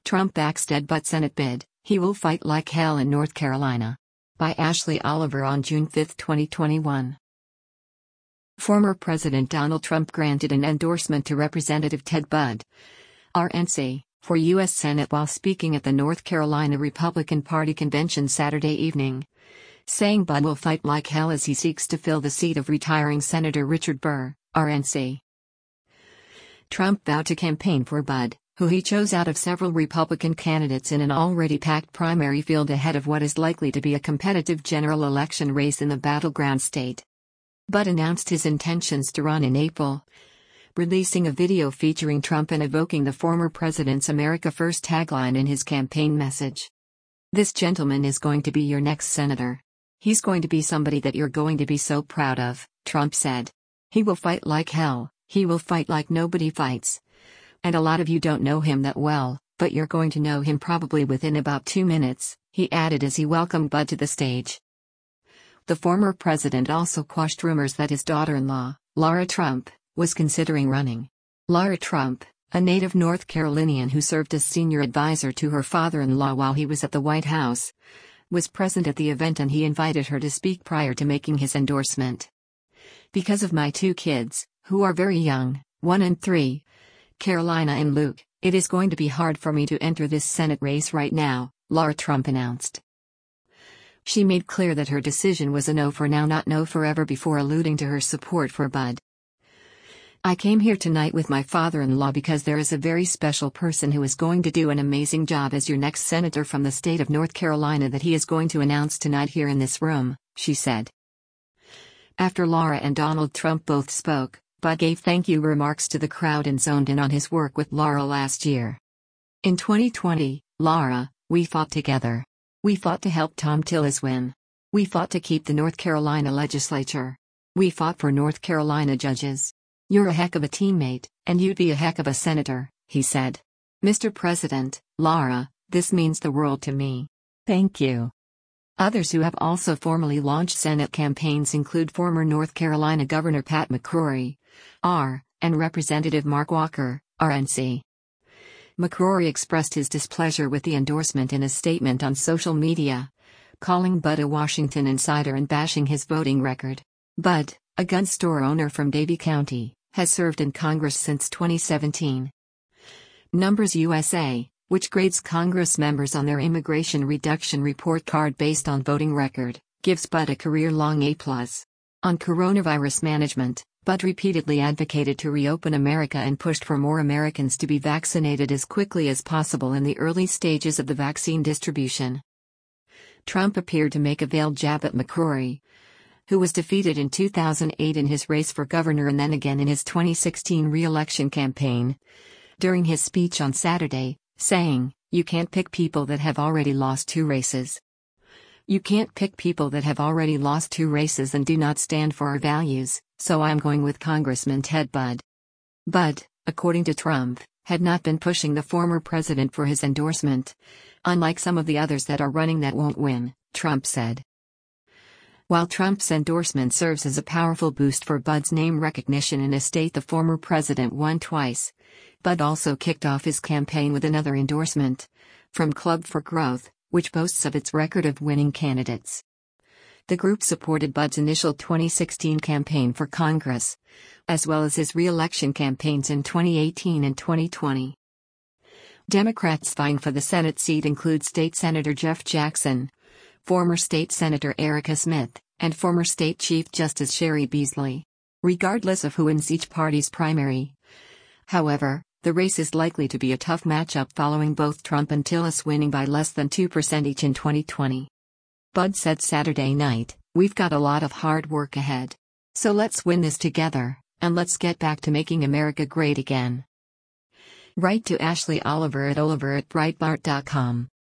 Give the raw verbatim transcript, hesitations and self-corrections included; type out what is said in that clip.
Trump backs dead but Senate bid, he will fight like hell in North Carolina. By Ashley Oliver on June fifth, twenty twenty-one. Former President Donald Trump granted an endorsement to Representative Ted Budd, R N C, for U S Senate while speaking at the North Carolina Republican Party convention Saturday evening, saying Budd will fight like hell as he seeks to fill the seat of retiring Senator Richard Burr, R N C. Trump vowed to campaign for Budd, who he chose out of several Republican candidates in an already packed primary field ahead of what is likely to be a competitive general election race in the battleground state. Budd announced his intentions to run in April, releasing a video featuring Trump and evoking the former president's America First tagline in his campaign message. "This gentleman is going to be your next senator. He's going to be somebody that you're going to be so proud of," Trump said. "He will fight like hell, he will fight like nobody fights. And a lot of you don't know him that well, but you're going to know him probably within about two minutes, he added as he welcomed Budd to the stage. The former president also quashed rumors that his daughter-in-law, Lara Trump, was considering running. Lara Trump, a native North Carolinian who served as senior advisor to her father-in-law while he was at the White House, was present at the event and he invited her to speak prior to making his endorsement. "Because of my two kids, who are very young, one and three, Carolina and Luke, it is going to be hard for me to enter this Senate race right now," Lara Trump announced. She made clear that her decision was a no for now, not no forever, before alluding to her support for Budd. "I came here tonight with my father-in-law because there is a very special person who is going to do an amazing job as your next senator from the state of North Carolina that he is going to announce tonight here in this room," she said. After Lara and Donald Trump both spoke, Budd gave thank you remarks to the crowd and zoned in on his work with Lara last year. "In twenty twenty, Lara, we fought together. We fought to help Thom Tillis win. We fought to keep the North Carolina legislature. We fought for North Carolina judges. You're a heck of a teammate, and you'd be a heck of a senator," he said. "Mister President, Lara, this means the world to me. Thank you." Others who have also formally launched Senate campaigns include former North Carolina Governor Pat McCrory, R, and Representative Mark Walker, R N C. McCrory expressed his displeasure with the endorsement in a statement on social media, calling Budd a Washington insider and bashing his voting record. Budd, a gun store owner from Davie County, has served in Congress since twenty seventeen. Numbers U S A, which grades Congress members on their immigration reduction report card based on voting record, gives Budd a career-long A plus. On coronavirus management, Budd repeatedly advocated to reopen America and pushed for more Americans to be vaccinated as quickly as possible in the early stages of the vaccine distribution. Trump appeared to make a veiled jab at McCrory, who was defeated in two thousand eight in his race for governor and then again in his twenty sixteen re-election campaign, during his speech on Saturday, saying, "You can't pick people that have already lost two races. You can't pick people that have already lost two races and do not stand for our values, so I'm going with Congressman Ted Budd." Budd, according to Trump, had not been pushing the former president for his endorsement, unlike some of the others that are running that won't win, Trump said. While Trump's endorsement serves as a powerful boost for Budd's name recognition in a state the former president won twice, Budd also kicked off his campaign with another endorsement, from Club for Growth, which boasts of its record of winning candidates. The group supported Budd's initial twenty sixteen campaign for Congress, as well as his re-election campaigns in twenty eighteen and twenty twenty. Democrats vying for the Senate seat include State Senator Jeff Jackson, former State Senator Erica Smith, and former State Chief Justice Sherry Beasley. Regardless of who wins each party's primary, however, the race is likely to be a tough matchup following both Trump and Tillis winning by less than two percent each in twenty twenty. Budd said Saturday night, "We've got a lot of hard work ahead. So let's win this together, and let's get back to making America great again." Write to Ashley Oliver at Oliver at Breitbart dot com.